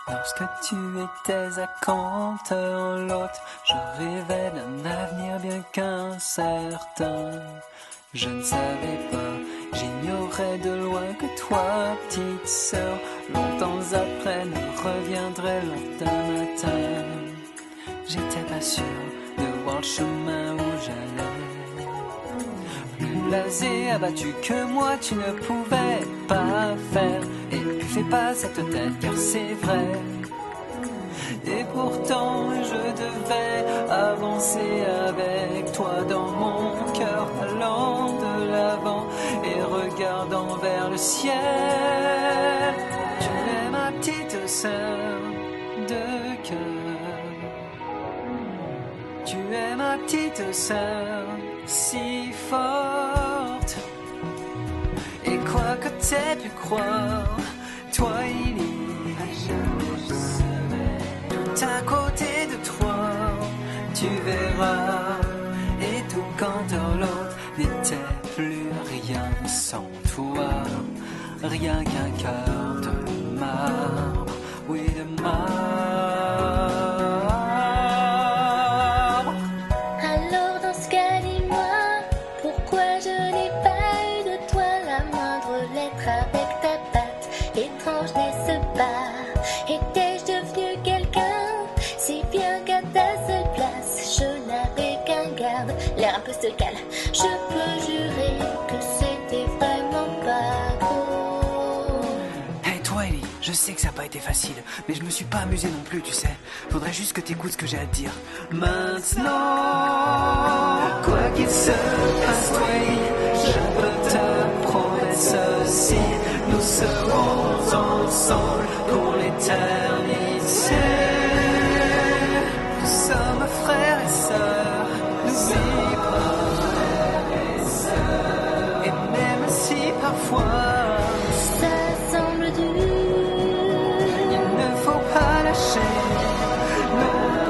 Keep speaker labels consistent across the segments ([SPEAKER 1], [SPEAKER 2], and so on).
[SPEAKER 1] Lorsque tu étais à Canterlot, je rêvais d'un avenir bien qu'incertain. Je ne savais pas, j'ignorais de loin que toi, petite sœur, longtemps après ne reviendrait l'heure d'un matin. J'étais pas sûr de voir le chemin où j'allais. Plus blasé, abattu que moi, tu ne pouvais pas faire. Et ne fais pas cette tête, car c'est vrai. Et pourtant, je devais avancer avec toi dans mon cœur, allant de l'avant et regardant vers le ciel. Tu es ma petite sœur de cœur. Tu es ma petite sœur si forte. Et quoi que t'aies pu croire, toi il y tout à côté de toi, tu verras. Et tout Canterlot n'était plus rien sans toi, rien qu'un cœur de marbre, oui de marbre.
[SPEAKER 2] Alors dans ce cas, dis-moi, pourquoi je n'ai pas eu de toi la moindre lettre avec ta patte étrange, n'est-ce pas? Étais-je devenu quelqu'un si bien qu'à ta seule place je n'avais qu'un garde, l'air un peu stocal? Je peux jurer que c'était vraiment pas gros.
[SPEAKER 1] Hey toi Ellie, je sais que ça n'a pas été facile, mais je me suis pas amusé non plus, tu sais. Faudrait juste que t'écoutes ce que j'ai à te dire. Maintenant, quoi qu'il se passe, toi Ellie, je peux te promettre ceci. Nous serons ensemble pour l'éternité. Nous sommes frères et sœurs, n'oublie pas. Et même si parfois
[SPEAKER 2] Ça semble dur,
[SPEAKER 1] il ne faut pas lâcher nos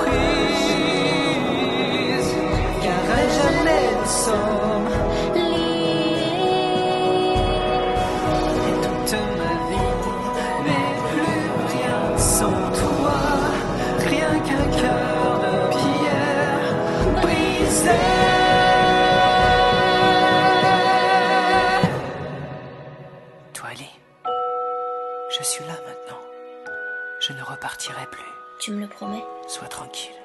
[SPEAKER 1] prises, car à jamais nous sommes
[SPEAKER 2] liés.
[SPEAKER 1] et toute ma vie n'est plus rien sans toi, rien qu'un cœur de pierre brisé. Toi, Ali, je suis là maintenant. Je ne repartirai plus.
[SPEAKER 2] Tu me le promets?
[SPEAKER 1] Sois tranquille.